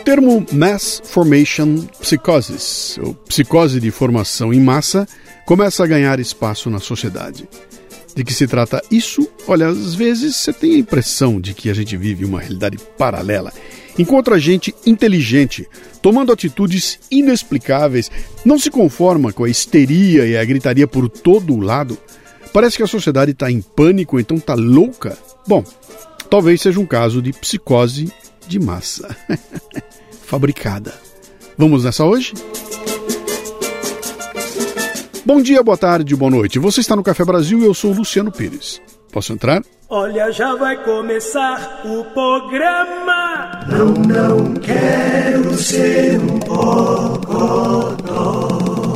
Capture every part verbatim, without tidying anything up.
termo Mass Formation Psychosis, ou psicose de formação em massa, começa a ganhar espaço na sociedade. De que se trata isso? Olha, às vezes você tem a impressão de que a gente vive uma realidade paralela. Encontra gente inteligente, tomando atitudes inexplicáveis, não se conforma com a histeria e a gritaria por todo o lado. Parece que a sociedade está em pânico, então está louca. Bom, talvez seja um caso de psicose de massa. Fabricada. Vamos nessa hoje? Bom dia, boa tarde, boa noite. Você está no Café Brasil e eu sou o Luciano Pires. Posso entrar? Olha, já vai começar o programa. Não, não quero ser um bocodó.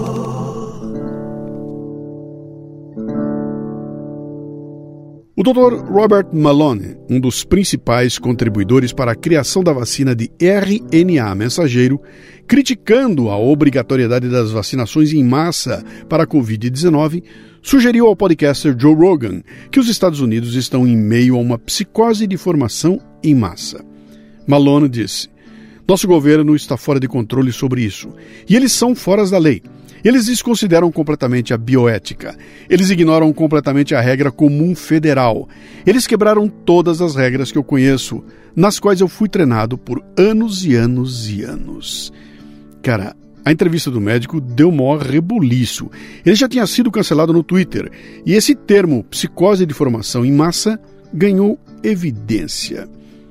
O doutor Robert Malone, um dos principais contribuidores para a criação da vacina de R N A mensageiro, criticando a obrigatoriedade das vacinações em massa para a covid dezenove, sugeriu ao podcaster Joe Rogan que os Estados Unidos estão em meio a uma psicose de formação em massa. Malone disse: "Nosso governo está fora de controle sobre isso, e eles são fora da lei. Eles desconsideram completamente a bioética. Eles ignoram completamente a regra comum federal. Eles quebraram todas as regras que eu conheço, nas quais eu fui treinado por anos e anos e anos." Cara, a entrevista do médico deu maior rebuliço. Ele já tinha sido cancelado no Twitter, e esse termo, psicose de formação em massa, ganhou evidência.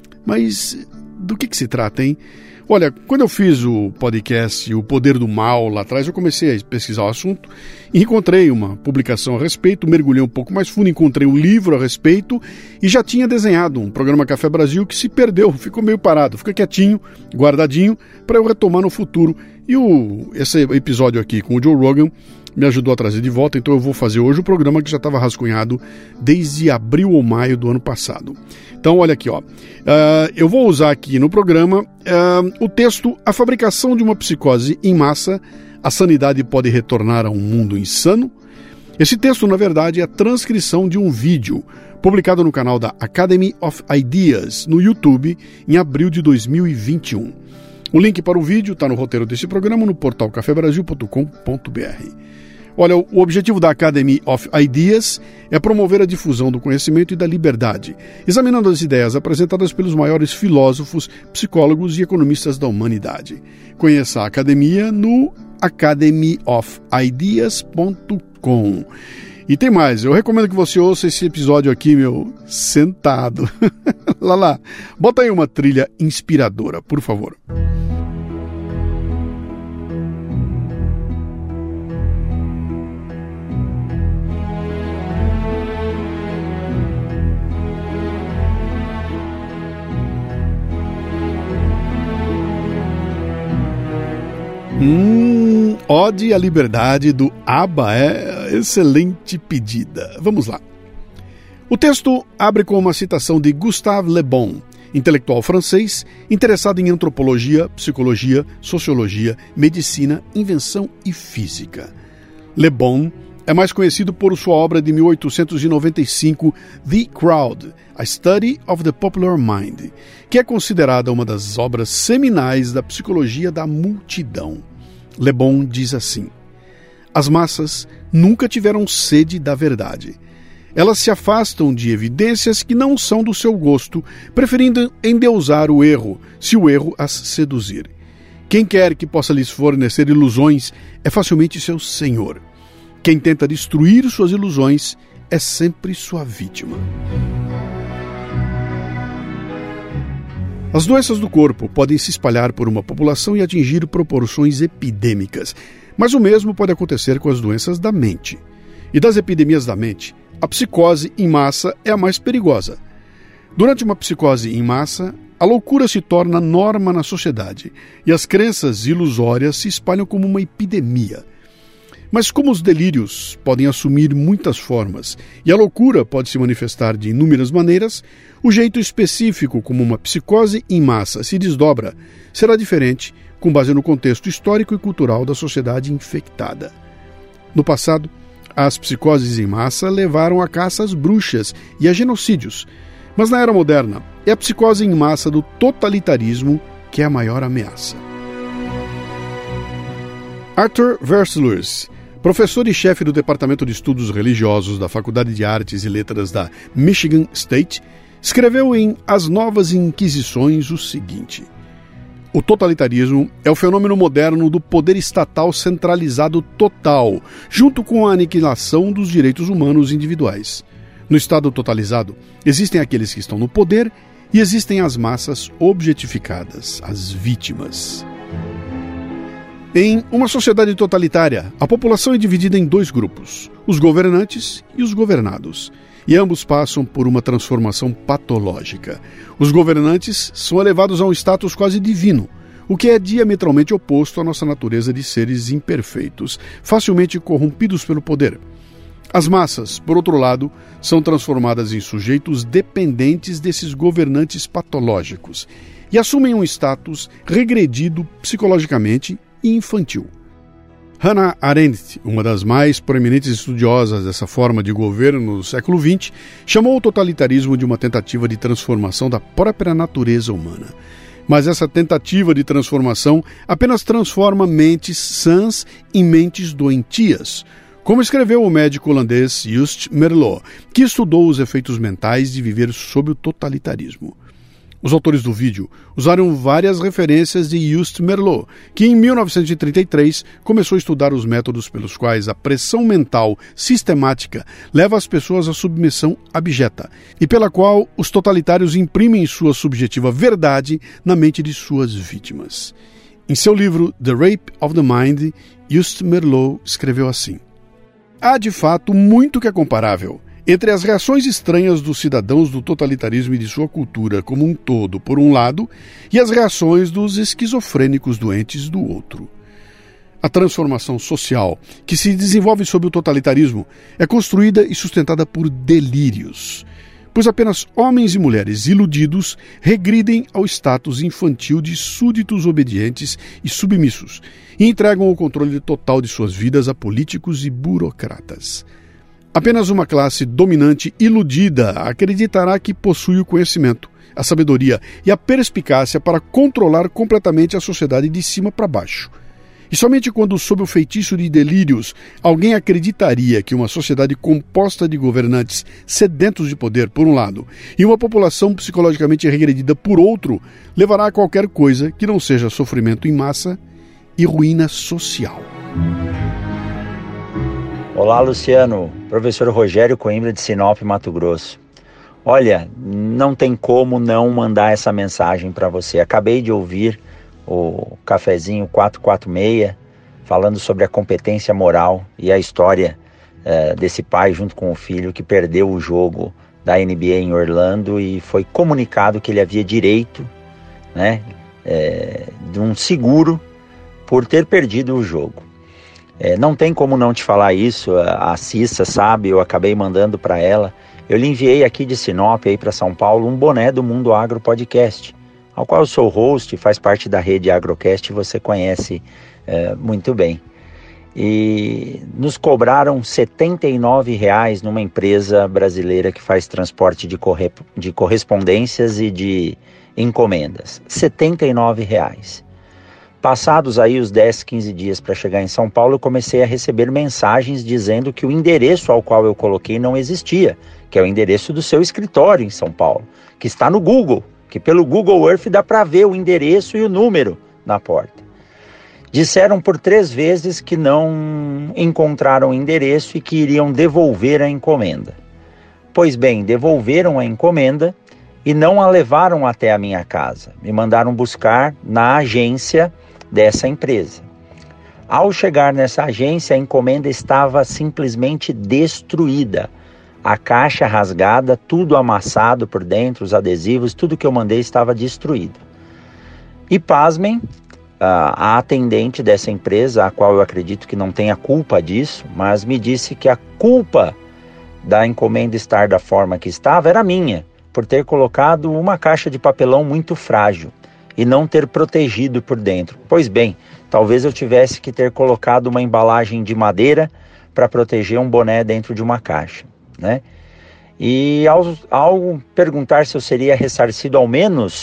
Mas do que, que se trata, hein? Olha, quando eu fiz o podcast O Poder do Mal lá atrás, eu comecei a pesquisar o assunto e encontrei uma publicação a respeito, mergulhei um pouco mais fundo, encontrei um livro a respeito e já tinha desenhado um programa Café Brasil que se perdeu, ficou meio parado, fica quietinho, guardadinho, para eu retomar no futuro. E o, esse episódio aqui com o Joe Rogan me ajudou a trazer de volta, então eu vou fazer hoje o programa que já estava rascunhado desde abril ou maio do ano passado. Então, olha aqui, ó. Uh, eu vou usar aqui no programa uh, o texto A Fabricação de uma Psicose em Massa, a Sanidade Pode Retornar a um Mundo Insano. Esse texto, na verdade, é a transcrição de um vídeo publicado no canal da Academy of Ideas, no YouTube, em abril de dois mil e vinte e um. O link para o vídeo está no roteiro desse programa no portal café brasil ponto com ponto b r. Olha, o objetivo da Academy of Ideas é promover a difusão do conhecimento e da liberdade, examinando as ideias apresentadas pelos maiores filósofos, psicólogos e economistas da humanidade. Conheça a academia no academy of ideas ponto com. E tem mais, eu recomendo que você ouça esse episódio aqui, meu, sentado. lá, lá, bota aí uma trilha inspiradora, por favor. Hum, Ode à Liberdade do ABBA é excelente pedida. Vamos lá. O texto abre com uma citação de Gustave Le Bon, intelectual francês, interessado em antropologia, psicologia, sociologia, medicina, invenção e física. Le Bon é mais conhecido por sua obra de mil oitocentos e noventa e cinco, The Crowd, A Study of the Popular Mind, que é considerada uma das obras seminais da psicologia da multidão. Le Bon diz assim: as massas nunca tiveram sede da verdade. Elas se afastam de evidências que não são do seu gosto, preferindo endeusar o erro, se o erro as seduzir. Quem quer que possa lhes fornecer ilusões é facilmente seu senhor. Quem tenta destruir suas ilusões é sempre sua vítima. As doenças do corpo podem se espalhar por uma população e atingir proporções epidêmicas, mas o mesmo pode acontecer com as doenças da mente. E das epidemias da mente, a psicose em massa é a mais perigosa. Durante uma psicose em massa, a loucura se torna norma na sociedade e as crenças ilusórias se espalham como uma epidemia. Mas como os delírios podem assumir muitas formas e a loucura pode se manifestar de inúmeras maneiras, o jeito específico como uma psicose em massa se desdobra será diferente com base no contexto histórico e cultural da sociedade infectada. No passado, as psicoses em massa levaram à caça às bruxas e a genocídios, mas na era moderna é a psicose em massa do totalitarismo que é a maior ameaça. Arthur Verslurs, professor e chefe do Departamento de Estudos Religiosos da Faculdade de Artes e Letras da Michigan State, escreveu em As Novas Inquisições o seguinte: o totalitarismo é o fenômeno moderno do poder estatal centralizado total, junto com a aniquilação dos direitos humanos individuais. No Estado totalizado, existem aqueles que estão no poder e existem as massas objetificadas, as vítimas. Em uma sociedade totalitária, a população é dividida em dois grupos, os governantes e os governados, e ambos passam por uma transformação patológica. Os governantes são elevados a um status quase divino, o que é diametralmente oposto à nossa natureza de seres imperfeitos, facilmente corrompidos pelo poder. As massas, por outro lado, são transformadas em sujeitos dependentes desses governantes patológicos e assumem um status regredido psicologicamente e infantil. Hannah Arendt, uma das mais proeminentes estudiosas dessa forma de governo do século vinte, chamou o totalitarismo de uma tentativa de transformação da própria natureza humana. Mas essa tentativa de transformação apenas transforma mentes sãs em mentes doentias, como escreveu o médico holandês Joost Meerloo, que estudou os efeitos mentais de viver sob o totalitarismo. Os autores do vídeo usaram várias referências de Joost Meerloo, que em mil novecentos e trinta e três começou a estudar os métodos pelos quais a pressão mental sistemática leva as pessoas à submissão abjeta e pela qual os totalitários imprimem sua subjetiva verdade na mente de suas vítimas. Em seu livro The Rape of the Mind, Joost Meerloo escreveu assim: há de fato muito que é comparável entre as reações estranhas dos cidadãos do totalitarismo e de sua cultura como um todo, por um lado, e as reações dos esquizofrênicos doentes do outro. A transformação social que se desenvolve sob o totalitarismo é construída e sustentada por delírios, pois apenas homens e mulheres iludidos regridem ao status infantil de súditos obedientes e submissos e entregam o controle total de suas vidas a políticos e burocratas. Apenas uma classe dominante iludida acreditará que possui o conhecimento, a sabedoria e a perspicácia para controlar completamente a sociedade de cima para baixo. E somente quando, sob o feitiço de delírios, alguém acreditaria que uma sociedade composta de governantes sedentos de poder, por um lado, e uma população psicologicamente regredida, por outro, levará a qualquer coisa que não seja sofrimento em massa e ruína social. Olá, Luciano. Professor Rogério Coimbra de Sinop, Mato Grosso. Olha, não tem como não mandar essa mensagem para você. Acabei de ouvir o Cafezinho quatrocentos e quarenta e seis falando sobre a competência moral e a história uh, desse pai junto com o filho que perdeu o jogo da N B A em Orlando e foi comunicado que ele havia direito, né, é, de um seguro por ter perdido o jogo. É, não tem como não te falar isso, a Cissa sabe, eu acabei mandando para ela. Eu lhe enviei aqui de Sinop aí para São Paulo um boné do Mundo Agro Podcast, ao qual eu sou host, faz parte da rede Agrocast e você conhece é, muito bem. E nos cobraram setenta e nove reais numa empresa brasileira que faz transporte de, corre... de correspondências e de encomendas. setenta e nove reais. Passados aí os dez, quinze dias para chegar em São Paulo, eu comecei a receber mensagens dizendo que o endereço ao qual eu coloquei não existia, que é o endereço do seu escritório em São Paulo, que está no Google, que pelo Google Earth dá para ver o endereço e o número na porta. Disseram por três vezes que não encontraram o endereço e que iriam devolver a encomenda. Pois bem, devolveram a encomenda e não a levaram até a minha casa. Me mandaram buscar na agência dessa empresa. Ao chegar nessa agência, a encomenda estava simplesmente destruída. A caixa rasgada, tudo amassado por dentro, os adesivos, tudo que eu mandei estava destruído. E pasmem, a atendente dessa empresa, a qual eu acredito que não tenha culpa disso, mas me disse que a culpa da encomenda estar da forma que estava era minha, por ter colocado uma caixa de papelão muito frágil e não ter protegido por dentro. Pois bem, talvez eu tivesse que ter colocado uma embalagem de madeira para proteger um boné dentro de uma caixa, né? E ao, ao perguntar se eu seria ressarcido ao menos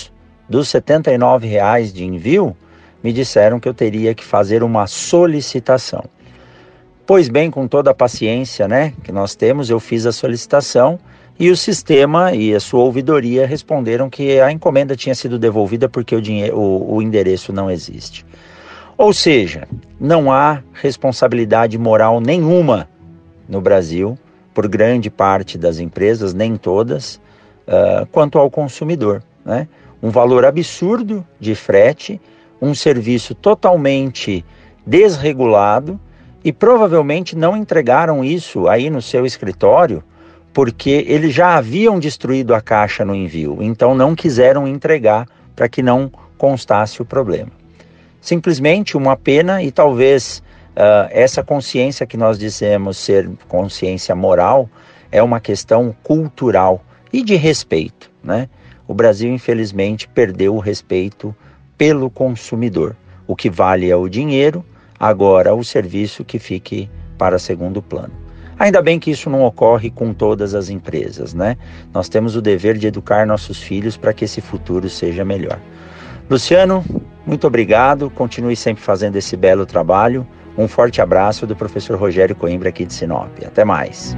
dos setenta e nove reais de envio, me disseram que eu teria que fazer uma solicitação. Pois bem, com toda a paciência, né, que nós temos, eu fiz a solicitação e o sistema e a sua ouvidoria responderam que a encomenda tinha sido devolvida porque o, dinheiro, o, o endereço não existe. Ou seja, não há responsabilidade moral nenhuma no Brasil, por grande parte das empresas, nem todas, uh, quanto ao consumidor, né? Um valor absurdo de frete, um serviço totalmente desregulado, e provavelmente não entregaram isso aí no seu escritório porque eles já haviam destruído a caixa no envio, então não quiseram entregar para que não constasse o problema. Simplesmente uma pena, e talvez uh, essa consciência que nós dizemos ser consciência moral é uma questão cultural e de respeito, né? O Brasil, infelizmente, perdeu o respeito pelo consumidor. O que vale é o dinheiro, agora o serviço que fique para segundo plano. Ainda bem que isso não ocorre com todas as empresas, né? Nós temos o dever de educar nossos filhos para que esse futuro seja melhor. Luciano, muito obrigado. Continue sempre fazendo esse belo trabalho. Um forte abraço do professor Rogério Coimbra aqui de Sinop. Até mais.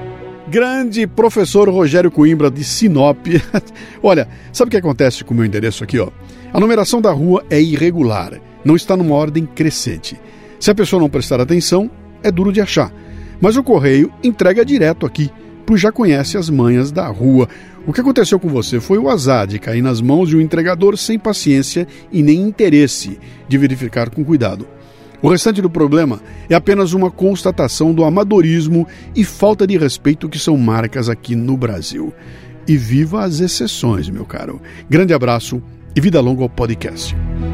Grande professor Rogério Coimbra de Sinop. Olha, sabe o que acontece com o meu endereço aqui, ó? A numeração da rua é irregular, não está numa ordem crescente. Se a pessoa não prestar atenção, é duro de achar. Mas o correio entrega direto aqui, pois já conhece as manhas da rua. O que aconteceu com você foi o azar de cair nas mãos de um entregador sem paciência e nem interesse de verificar com cuidado. O restante do problema é apenas uma constatação do amadorismo e falta de respeito que são marcas aqui no Brasil. E viva as exceções, meu caro. Grande abraço e vida longa ao podcast.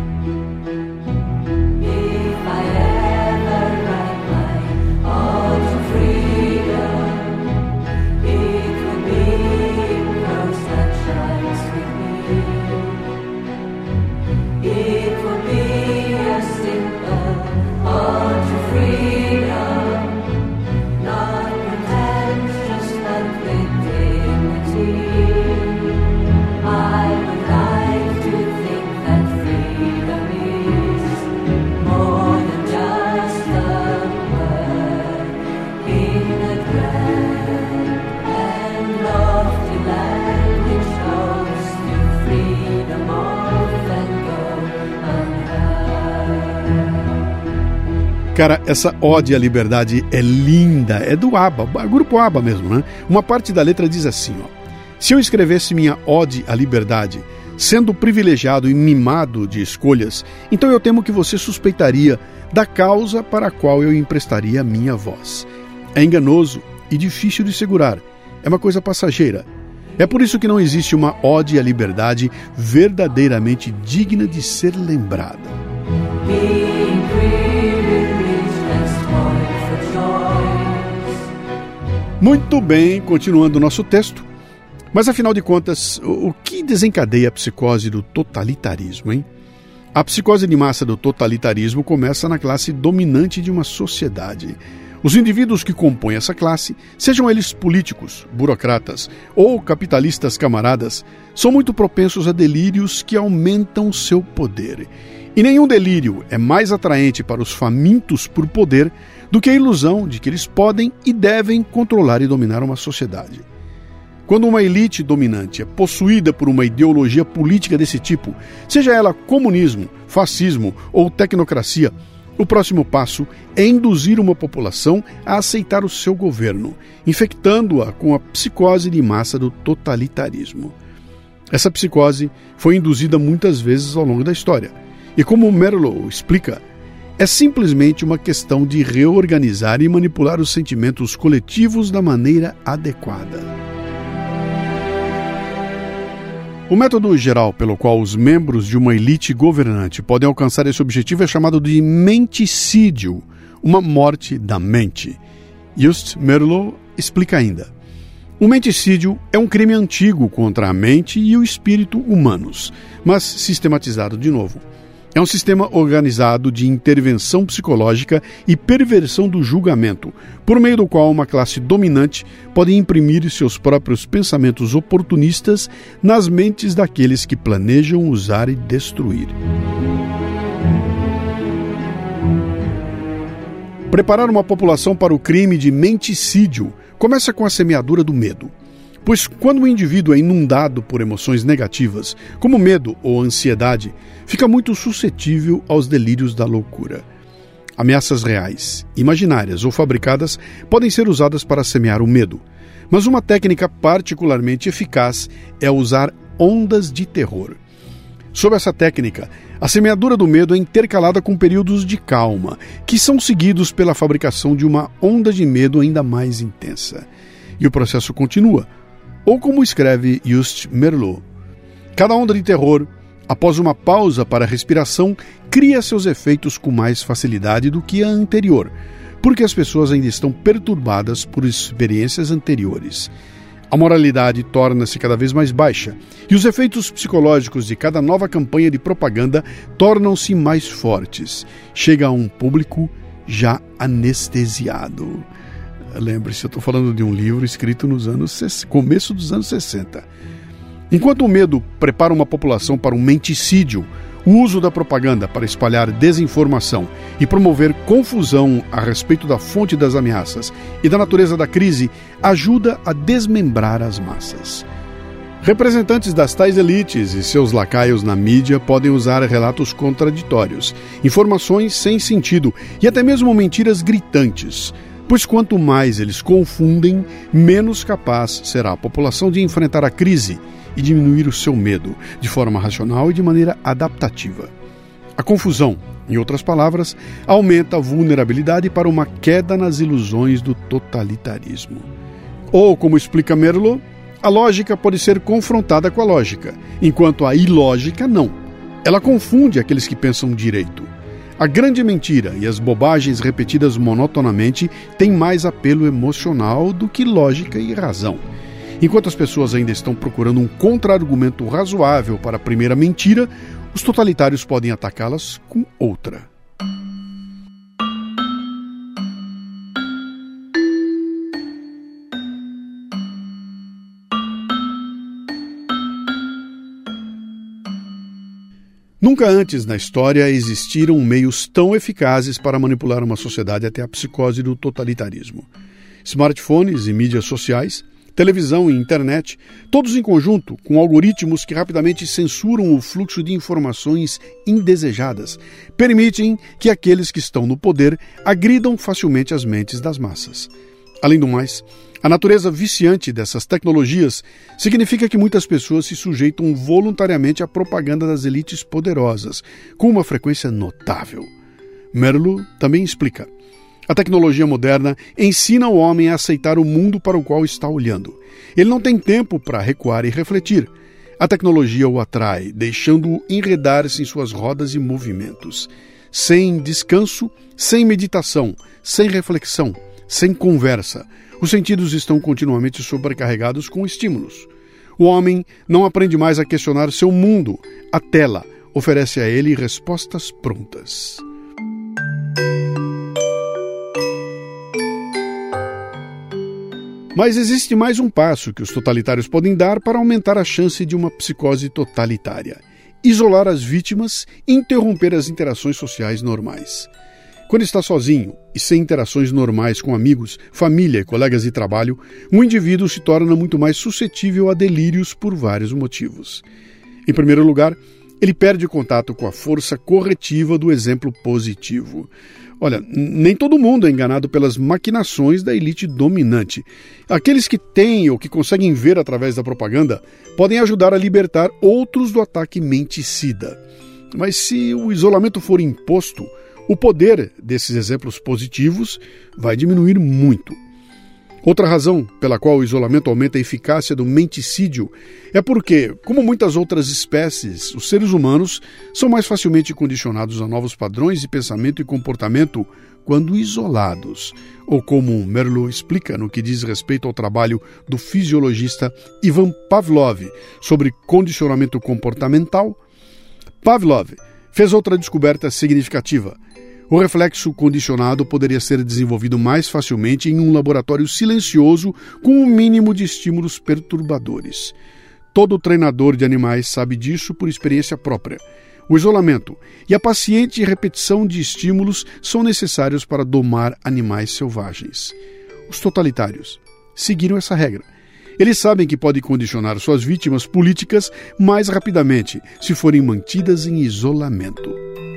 Cara, essa ode à liberdade é linda, é do ABBA, grupo ABBA mesmo, né? Uma parte da letra diz assim, ó: se eu escrevesse minha ode à liberdade, sendo privilegiado e mimado de escolhas, então eu temo que você suspeitaria da causa para a qual eu emprestaria a minha voz. É enganoso e difícil de segurar, é uma coisa passageira. É por isso que não existe uma ode à liberdade verdadeiramente digna de ser lembrada. Muito bem, continuando o nosso texto. Mas, afinal de contas, o que desencadeia a psicose do totalitarismo, hein? A psicose de massa do totalitarismo começa na classe dominante de uma sociedade. Os indivíduos que compõem essa classe, sejam eles políticos, burocratas ou capitalistas camaradas, são muito propensos a delírios que aumentam seu poder. E nenhum delírio é mais atraente para os famintos por poder do que a ilusão de que eles podem e devem controlar e dominar uma sociedade. Quando uma elite dominante é possuída por uma ideologia política desse tipo, seja ela comunismo, fascismo ou tecnocracia, o próximo passo é induzir uma população a aceitar o seu governo, infectando-a com a psicose de massa do totalitarismo. Essa psicose foi induzida muitas vezes ao longo da história, e como Merleau explica, é simplesmente uma questão de reorganizar e manipular os sentimentos coletivos da maneira adequada. O método geral pelo qual os membros de uma elite governante podem alcançar esse objetivo é chamado de menticídio, uma morte da mente. Just Merleau explica ainda. O menticídio é um crime antigo contra a mente e o espírito humanos, mas sistematizado de novo. É um sistema organizado de intervenção psicológica e perversão do julgamento, por meio do qual uma classe dominante pode imprimir seus próprios pensamentos oportunistas nas mentes daqueles que planejam usar e destruir. Preparar uma população para o crime de menticídio começa com a semeadura do medo. Pois quando o indivíduo é inundado por emoções negativas, como medo ou ansiedade, fica muito suscetível aos delírios da loucura. Ameaças reais, imaginárias ou fabricadas podem ser usadas para semear o medo, mas uma técnica particularmente eficaz é usar ondas de terror. Sob essa técnica, a semeadura do medo é intercalada com períodos de calma, que são seguidos pela fabricação de uma onda de medo ainda mais intensa. E o processo continua. Ou como escreve Just Merleau, cada onda de terror, após uma pausa para a respiração, cria seus efeitos com mais facilidade do que a anterior, porque as pessoas ainda estão perturbadas por experiências anteriores. A moralidade torna-se cada vez mais baixa e os efeitos psicológicos de cada nova campanha de propaganda tornam-se mais fortes. Chega a um público já anestesiado. Lembre-se, eu estou falando de um livro escrito nos anos começo dos anos sessenta. Enquanto o medo prepara uma população para um menticídio, o uso da propaganda para espalhar desinformação e promover confusão a respeito da fonte das ameaças e da natureza da crise ajuda a desmembrar as massas. Representantes das tais elites e seus lacaios na mídia podem usar relatos contraditórios, informações sem sentido e até mesmo mentiras gritantes. Pois quanto mais eles confundem, menos capaz será a população de enfrentar a crise e diminuir o seu medo, de forma racional e de maneira adaptativa. A confusão, em outras palavras, aumenta a vulnerabilidade para uma queda nas ilusões do totalitarismo. Ou, como explica Merleau, a lógica pode ser confrontada com a lógica, enquanto a ilógica não. Ela confunde aqueles que pensam direito. A grande mentira e as bobagens repetidas monotonamente têm mais apelo emocional do que lógica e razão. Enquanto as pessoas ainda estão procurando um contra-argumento razoável para a primeira mentira, os totalitários podem atacá-las com outra. Nunca antes na história existiram meios tão eficazes para manipular uma sociedade até a psicose do totalitarismo. Smartphones e mídias sociais, televisão e internet, todos em conjunto, com algoritmos que rapidamente censuram o fluxo de informações indesejadas, permitem que aqueles que estão no poder agridam facilmente as mentes das massas. Além do mais, a natureza viciante dessas tecnologias significa que muitas pessoas se sujeitam voluntariamente à propaganda das elites poderosas, com uma frequência notável. Merleau também explica. A tecnologia moderna ensina o homem a aceitar o mundo para o qual está olhando. Ele não tem tempo para recuar e refletir. A tecnologia o atrai, deixando-o enredar-se em suas rodas e movimentos. Sem descanso, sem meditação, sem reflexão, sem conversa. Os sentidos estão continuamente sobrecarregados com estímulos. O homem não aprende mais a questionar seu mundo. A tela oferece a ele respostas prontas. Mas existe mais um passo que os totalitários podem dar para aumentar a chance de uma psicose totalitária: isolar as vítimas e interromper as interações sociais normais. Quando está sozinho e sem interações normais com amigos, família e colegas de trabalho, um indivíduo se torna muito mais suscetível a delírios por vários motivos. Em primeiro lugar, ele perde contato com a força corretiva do exemplo positivo. Olha, nem todo mundo é enganado pelas maquinações da elite dominante. Aqueles que têm ou que conseguem ver através da propaganda podem ajudar a libertar outros do ataque menticida. Mas se o isolamento for imposto, o poder desses exemplos positivos vai diminuir muito. Outra razão pela qual o isolamento aumenta a eficácia do menticídio é porque, como muitas outras espécies, os seres humanos são mais facilmente condicionados a novos padrões de pensamento e comportamento quando isolados. Ou como Merleau explica no que diz respeito ao trabalho do fisiologista Ivan Pavlov sobre condicionamento comportamental, Pavlov fez outra descoberta significativa. O reflexo condicionado poderia ser desenvolvido mais facilmente em um laboratório silencioso com um mínimo de estímulos perturbadores. Todo treinador de animais sabe disso por experiência própria. O isolamento e a paciente repetição de estímulos são necessários para domar animais selvagens. Os totalitários seguiram essa regra. Eles sabem que podem condicionar suas vítimas políticas mais rapidamente se forem mantidas em isolamento.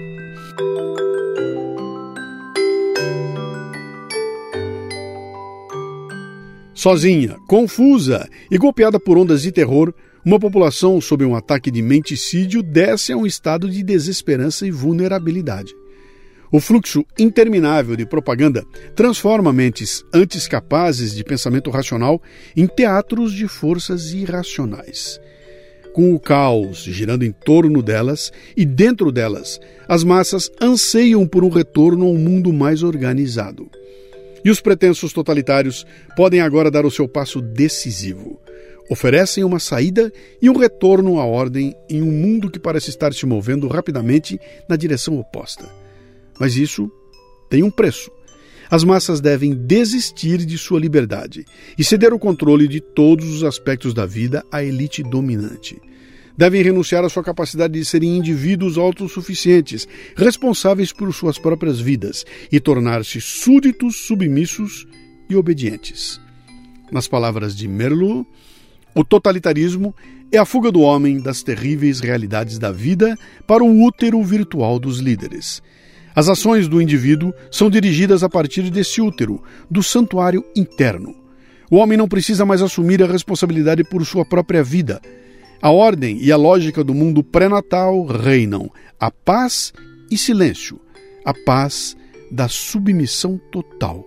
Sozinha, confusa e golpeada por ondas de terror, uma população sob um ataque de menticídio desce a um estado de desesperança e vulnerabilidade. O fluxo interminável de propaganda transforma mentes antes capazes de pensamento racional em teatros de forças irracionais. Com o caos girando em torno delas e dentro delas, as massas anseiam por um retorno a um mundo mais organizado. E os pretensos totalitários podem agora dar o seu passo decisivo. Oferecem uma saída e um retorno à ordem em um mundo que parece estar se movendo rapidamente na direção oposta. Mas isso tem um preço. As massas devem desistir de sua liberdade e ceder o controle de todos os aspectos da vida à elite dominante. Devem renunciar à sua capacidade de serem indivíduos autossuficientes, responsáveis por suas próprias vidas, e tornar-se súditos, submissos e obedientes. Nas palavras de Merleau, o totalitarismo é a fuga do homem das terríveis realidades da vida para o útero virtual dos líderes. As ações do indivíduo são dirigidas a partir desse útero, do santuário interno. O homem não precisa mais assumir a responsabilidade por sua própria vida. A ordem e a lógica do mundo pré-natal reinam. A paz e silêncio. A paz da submissão total.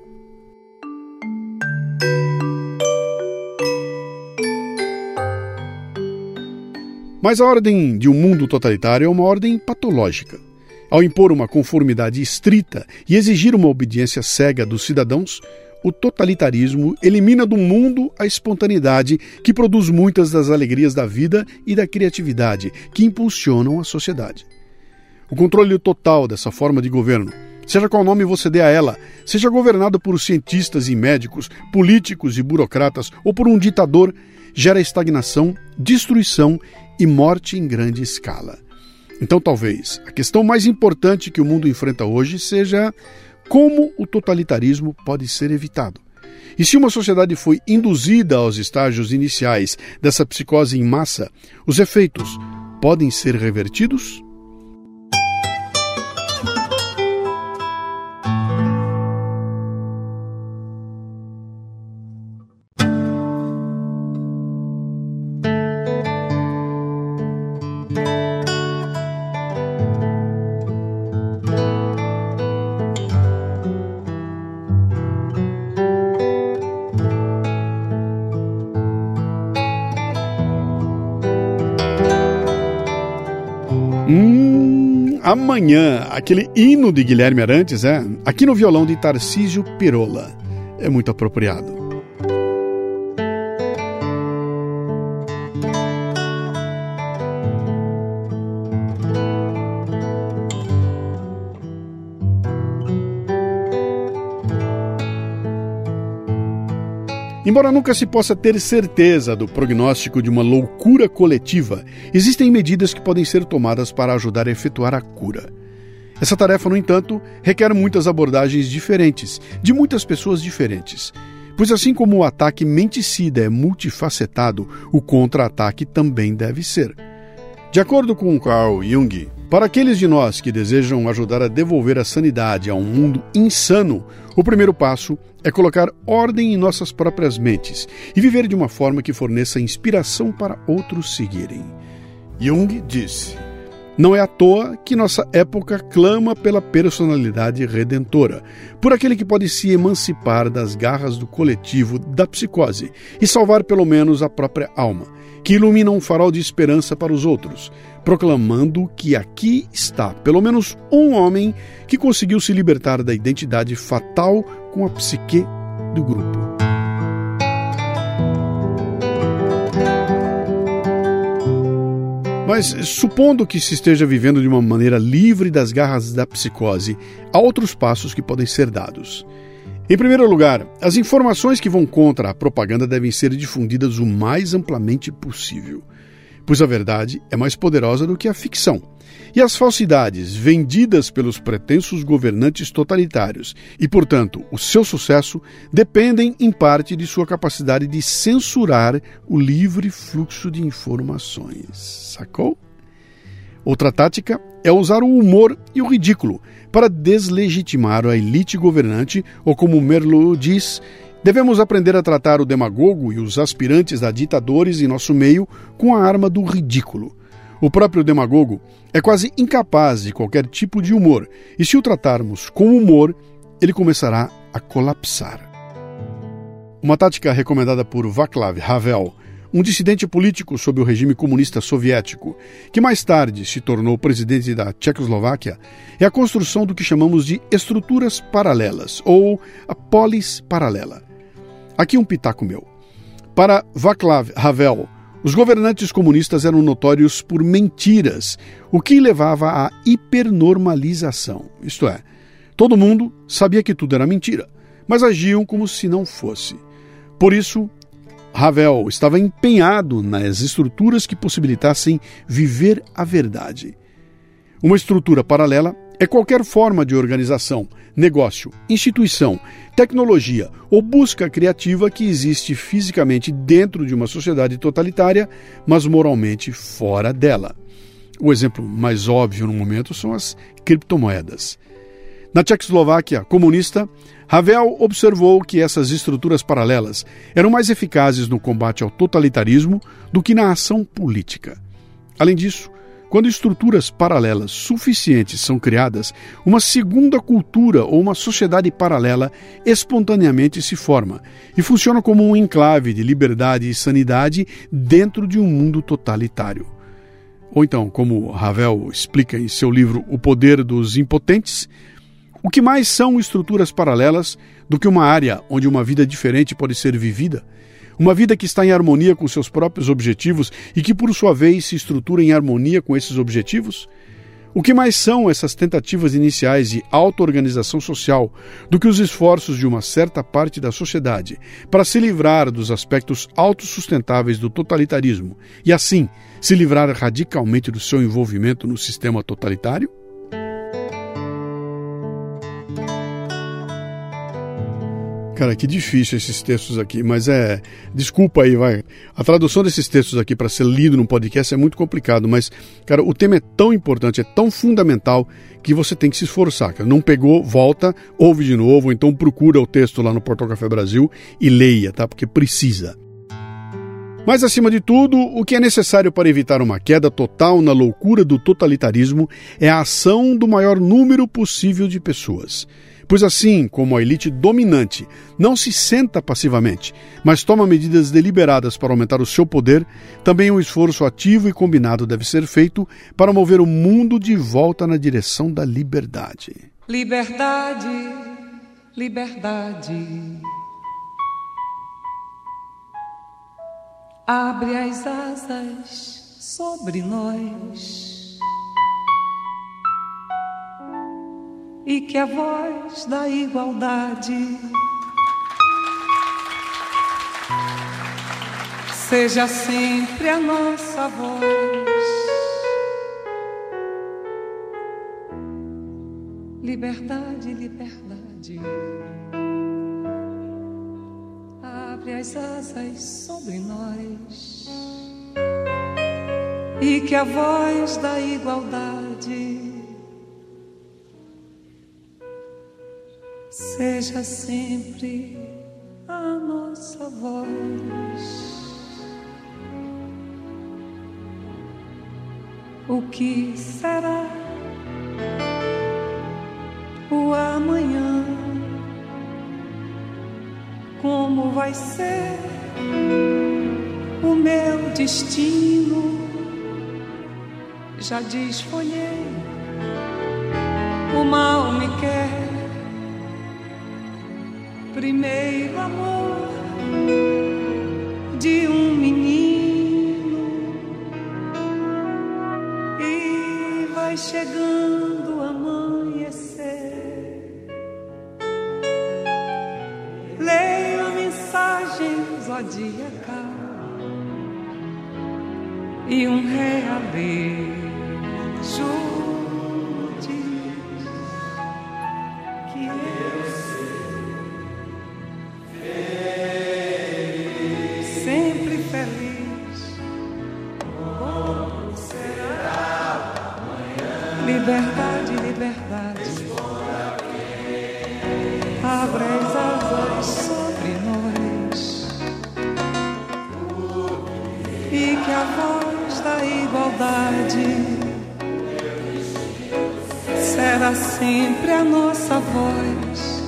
Mas a ordem de um mundo totalitário é uma ordem patológica. Ao impor uma conformidade estrita e exigir uma obediência cega dos cidadãos, o totalitarismo elimina do mundo a espontaneidade que produz muitas das alegrias da vida e da criatividade que impulsionam a sociedade. O controle total dessa forma de governo, seja qual nome você dê a ela, seja governado por cientistas e médicos, políticos e burocratas ou por um ditador, gera estagnação, destruição e morte em grande escala. Então, talvez, a questão mais importante que o mundo enfrenta hoje seja como o totalitarismo pode ser evitado. E se uma sociedade foi induzida aos estágios iniciais dessa psicose em massa, os efeitos podem ser revertidos? Hum, amanhã, aquele hino de Guilherme Arantes, é? Aqui no violão de Tarcísio Pirola. É muito apropriado. Embora nunca se possa ter certeza do prognóstico de uma loucura coletiva, existem medidas que podem ser tomadas para ajudar a efetuar a cura. Essa tarefa, no entanto, requer muitas abordagens diferentes, de muitas pessoas diferentes. Pois assim como o ataque menticida é multifacetado, o contra-ataque também deve ser. De acordo com Carl Jung, para aqueles de nós que desejam ajudar a devolver a sanidade a um mundo insano, o primeiro passo é colocar ordem em nossas próprias mentes e viver de uma forma que forneça inspiração para outros seguirem. Jung disse: não é à toa que nossa época clama pela personalidade redentora, por aquele que pode se emancipar das garras do coletivo, da psicose, e salvar pelo menos a própria alma, que ilumina um farol de esperança para os outros, proclamando que aqui está pelo menos um homem que conseguiu se libertar da identidade fatal com a psique do grupo. Mas, supondo que se esteja vivendo de uma maneira livre das garras da psicose, há outros passos que podem ser dados. Em primeiro lugar, as informações que vão contra a propaganda devem ser difundidas o mais amplamente possível, pois a verdade é mais poderosa do que a ficção. E as falsidades vendidas pelos pretensos governantes totalitários e, portanto, o seu sucesso dependem, em parte, de sua capacidade de censurar o livre fluxo de informações. Sacou? Outra tática é usar o humor e o ridículo para deslegitimar a elite governante, ou como Merleau diz, devemos aprender a tratar o demagogo e os aspirantes a ditadores em nosso meio com a arma do ridículo. O próprio demagogo é quase incapaz de qualquer tipo de humor, e se o tratarmos com humor, ele começará a colapsar. Uma tática recomendada por Václav Havel, um dissidente político sob o regime comunista soviético, que mais tarde se tornou presidente da Tchecoslováquia, é a construção do que chamamos de estruturas paralelas, ou a polis paralela. Aqui um pitaco meu. Para Václav Havel, os governantes comunistas eram notórios por mentiras, o que levava à hipernormalização. Isto é, todo mundo sabia que tudo era mentira, mas agiam como se não fosse. Por isso, Havel estava empenhado nas estruturas que possibilitassem viver a verdade. Uma estrutura paralela é qualquer forma de organização, negócio, instituição, tecnologia ou busca criativa que existe fisicamente dentro de uma sociedade totalitária, mas moralmente fora dela. O exemplo mais óbvio no momento são as criptomoedas. Na Tchecoslováquia comunista, Havel observou que essas estruturas paralelas eram mais eficazes no combate ao totalitarismo do que na ação política. Além disso, quando estruturas paralelas suficientes são criadas, uma segunda cultura ou uma sociedade paralela espontaneamente se forma e funciona como um enclave de liberdade e sanidade dentro de um mundo totalitário. Ou então, como Havel explica em seu livro O Poder dos Impotentes, o que mais são estruturas paralelas do que uma área onde uma vida diferente pode ser vivida? Uma vida que está em harmonia com seus próprios objetivos e que, por sua vez, se estrutura em harmonia com esses objetivos? O que mais são essas tentativas iniciais de auto-organização social do que os esforços de uma certa parte da sociedade para se livrar dos aspectos autossustentáveis do totalitarismo e, assim, se livrar radicalmente do seu envolvimento no sistema totalitário? Cara, que difícil esses textos aqui, mas é... Desculpa aí, vai. A tradução desses textos aqui para ser lido num podcast é muito complicado, mas, cara, o tema é tão importante, é tão fundamental que você tem que se esforçar, cara. Não pegou, volta, ouve de novo, então procura o texto lá no Portal Café Brasil e leia, tá? Porque precisa. Mas, acima de tudo, o que é necessário para evitar uma queda total na loucura do totalitarismo é a ação do maior número possível de pessoas. Pois assim como a elite dominante não se senta passivamente, mas toma medidas deliberadas para aumentar o seu poder, também um esforço ativo e combinado deve ser feito para mover o mundo de volta na direção da liberdade. Liberdade, liberdade. Abre as asas sobre nós. E que a voz da igualdade seja sempre a nossa voz. Liberdade, liberdade. Abre as asas sobre nós. E que a voz da igualdade seja sempre a nossa voz. O que será o amanhã? Como vai ser o meu destino? Já desfolhei, o mal me quer. Primeiro amor de um menino, chegando amanhecer. Leio mensagens, ó dia cá, e um reabeijo diz que eu sei, sempre feliz. Como será amanhã? Liberdade, liberdade, abre as asas sobre nós, e que a voz da igualdade será sempre a nossa voz.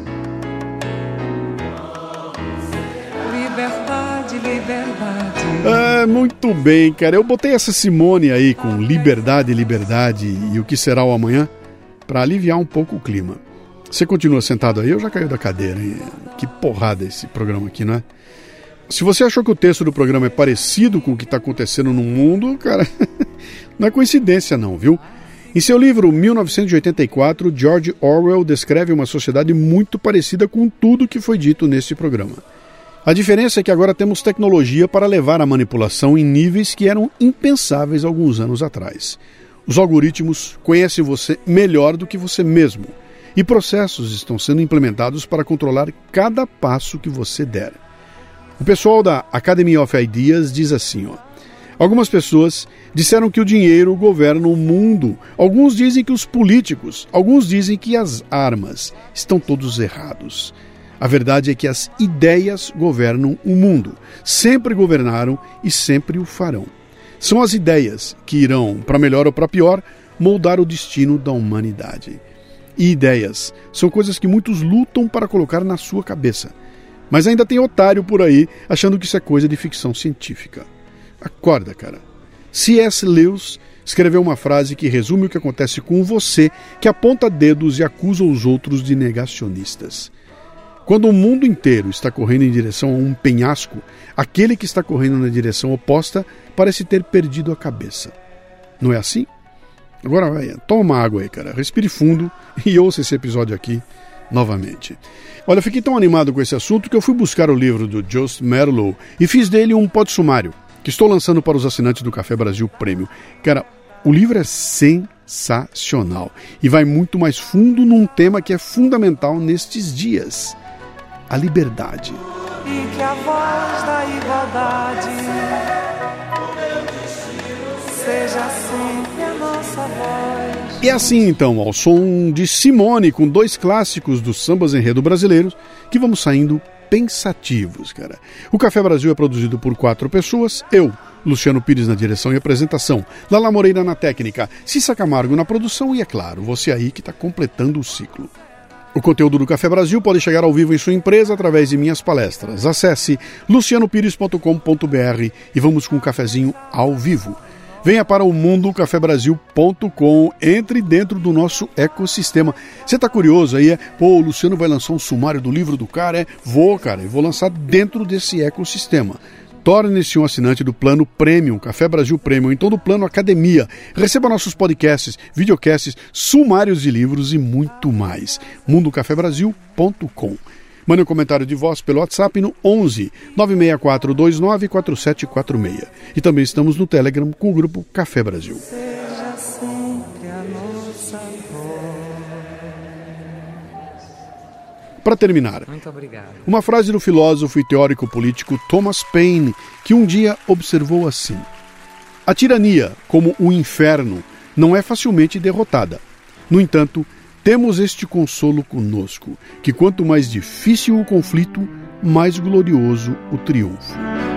Liberdade, liberdade. É, muito bem, cara. Eu botei essa Simone aí com liberdade, liberdade e o que será o amanhã para aliviar um pouco o clima. Você continua sentado aí ou já caiu da cadeira, hein? Que porrada esse programa aqui, não é? Se você achou que o texto do programa é parecido com o que está acontecendo no mundo, cara, não é coincidência não, viu? Em seu livro mil novecentos e oitenta e quatro, George Orwell descreve uma sociedade muito parecida com tudo que foi dito neste programa. A diferença é que agora temos tecnologia para levar a manipulação em níveis que eram impensáveis alguns anos atrás. Os algoritmos conhecem você melhor do que você mesmo, e processos estão sendo implementados para controlar cada passo que você der. O pessoal da Academy of Ideas diz assim, ó: algumas pessoas disseram que o dinheiro governa o mundo, alguns dizem que os políticos, alguns dizem que as armas. Estão todos errados. A verdade é que as ideias governam o mundo, sempre governaram e sempre o farão. São as ideias que irão, para melhor ou para pior, moldar o destino da humanidade. E ideias são coisas que muitos lutam para colocar na sua cabeça. Mas ainda tem otário por aí achando que isso é coisa de ficção científica. Acorda, cara. C S Lewis escreveu uma frase que resume o que acontece com você que aponta dedos e acusa os outros de negacionistas. Quando o mundo inteiro está correndo em direção a um penhasco, aquele que está correndo na direção oposta parece ter perdido a cabeça. Não é assim? Agora vai, toma uma água aí, cara. Respire fundo e ouça esse episódio aqui novamente. Olha, eu fiquei tão animado com esse assunto que eu fui buscar o livro do Jost Merlow e fiz dele um pod-sumário, que estou lançando para os assinantes do Café Brasil Prêmio. Cara, o livro é sensacional e vai muito mais fundo num tema que é fundamental nestes dias: a liberdade. E que a voz da igualdade seja sempre a nossa voz. E é assim então, ao som de Simone, com dois clássicos dos sambas enredo brasileiros, que vamos saindo pensativos, cara. O Café Brasil é produzido por quatro pessoas: eu, Luciano Pires na direção e apresentação, Lala Moreira na técnica, Cissa Camargo na produção e, é claro, você aí que está completando o ciclo. O conteúdo do Café Brasil pode chegar ao vivo em sua empresa através de minhas palestras. Acesse luciano pires ponto com ponto b r e vamos com um cafezinho ao vivo. Venha para o mundo café brasil ponto com, entre dentro do nosso ecossistema. Você está curioso aí? É? Pô, o Luciano vai lançar um sumário do livro do cara? É? Vou, cara, eu vou lançar dentro desse ecossistema. Torne-se um assinante do plano Premium, Café Brasil Premium, então do plano Academia. Receba nossos podcasts, videocasts, sumários de livros e muito mais. mundo café brasil ponto com. Mande um comentário de voz pelo WhatsApp no onze, nove seis quatro dois nove, quatro sete quatro seis. E também estamos no Telegram com o grupo Café Brasil. Seja sempre a nossa voz. Para terminar, muito obrigado. Uma frase do filósofo e teórico político Thomas Paine, que um dia observou assim: a tirania, como o inferno, não é facilmente derrotada. No entanto, temos este consolo conosco, que quanto mais difícil o conflito, mais glorioso o triunfo.